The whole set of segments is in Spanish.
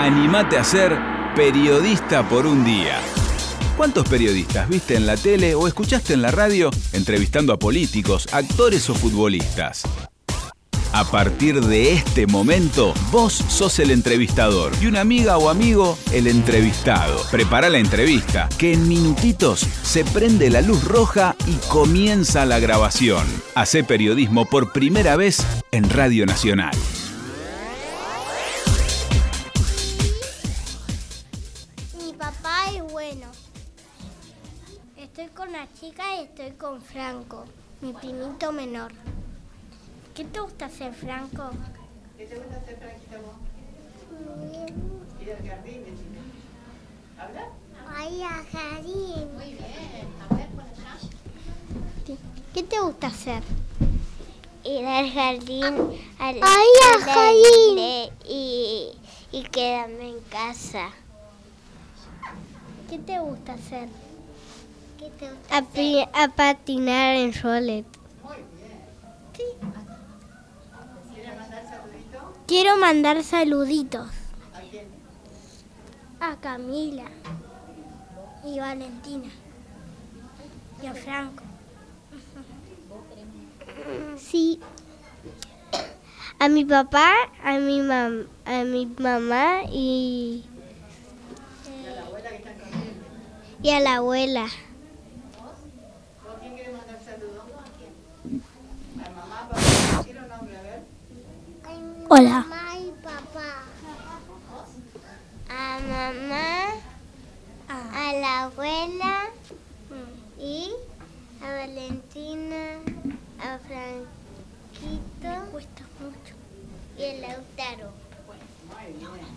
Animate a ser periodista por un día. ¿Cuántos periodistas viste en la tele o escuchaste en la radio entrevistando a políticos, actores o futbolistas? A partir de este momento, vos sos el entrevistador y una amiga o amigo el entrevistado. Prepara la entrevista, que en minutitos se prende la luz roja y comienza la grabación. Hacé periodismo por primera vez en Radio Nacional. Mi papá es bueno. Estoy con la chica y estoy con Franco, mi primito menor. ¿Qué te gusta hacer, Franco? ¿Qué te gusta hacer, Franquita, vos? Ir al jardín, decime. ¿Habla? Ay, al jardín. Muy bien. A ver, por allá. ¿Qué te gusta hacer? Ir al jardín, al jardín. Y quedarme en casa. ¿Qué te gusta hacer? ¿Qué te gusta hacer? A patinar en rolet. Muy bien. Sí. ¿Quieres mandar saluditos? Quiero mandar saluditos ¿A quién? a Camila y Valentina y a Franco. Sí. A mi papá, a mi mamá ¿Y a la abuela que está en Corrientes? y a la abuela. ¿Vos a quién querés mandar saludos? ¿A quién? ¿A mamá, papá? ¿Quiero un nombre? A ver. Hola. Mamá y papá. A mamá, a la abuela y a Valentina, a Franquito Cuesta mucho. y a Lautaro. Muy bien.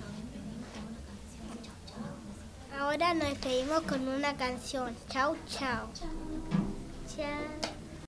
Ahora nos despedimos con una canción. Chau, chau. Chao.